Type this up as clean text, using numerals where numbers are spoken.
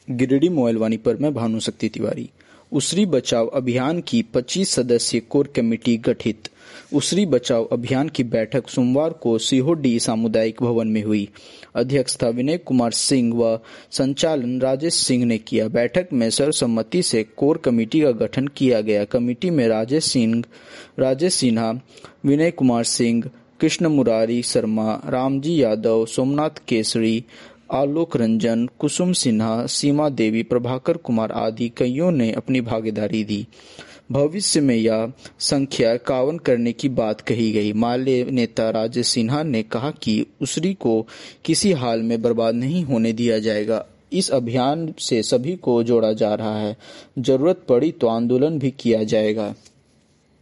गिरिडीह मोइलवानी पर मैं भानुशक्ति तिवारी। उसरी बचाव अभियान की 25 सदस्यीय कोर कमेटी गठित। उसरी बचाव अभियान की बैठक सोमवार को सिहोडी सामुदायिक भवन में हुई। अध्यक्षता विनय कुमार सिंह व संचालन राजेश सिंह ने किया। बैठक में सर्वसम्मति से कोर कमेटी का गठन किया गया। कमेटी में राजेश सिन्हा, विनय कुमार सिंह, कृष्ण मुरारी शर्मा, रामजी यादव, सोमनाथ केसरी, आलोक रंजन, कुसुम सिन्हा, सीमा देवी, प्रभाकर कुमार आदि कईयों ने अपनी भागीदारी दी। भविष्य में यह संख्या 51 करने की बात कही गई। माले नेता राजेश सिन्हा ने कहा कि उसरी को किसी हाल में बर्बाद नहीं होने दिया जाएगा। इस अभियान से सभी को जोड़ा जा रहा है। जरूरत पड़ी तो आंदोलन भी किया जाएगा।